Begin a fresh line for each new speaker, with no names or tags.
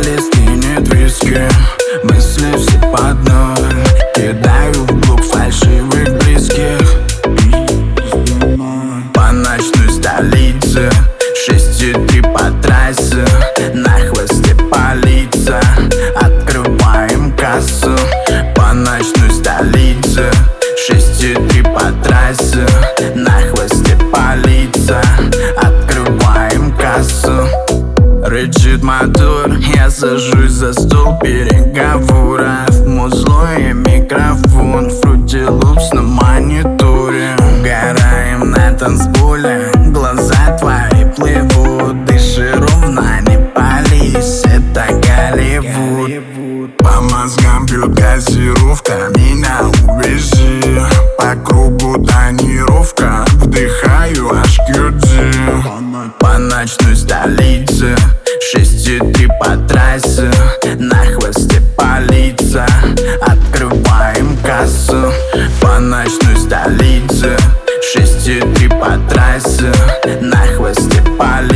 Шкале стынет виски, мысли все под ноль. Кидаю вглубь фальшивых близких. По ночной столице 6:03 по трассе, на хвосте полиция. Открываем кассу. По ночной столице 6:03 по трассе, на хвосте полиция. Открываем кассу. Рычит мотор, я сажусь за стол переговоров. Музло и микрофон, Fruity Loops на мониторе. Угораем на танцполе, глаза твои плывут. Дыши ровно, не пались, это Голливуд. По мозгам бьет газировка, меня увези. По кругу тонировка, вдыхаю аж кюдзи. По ночной столице 6:03 по трассе, на хвосте полиция. Открываем кассу. По ночной столице 6:03 по трассе, на хвосте полиция.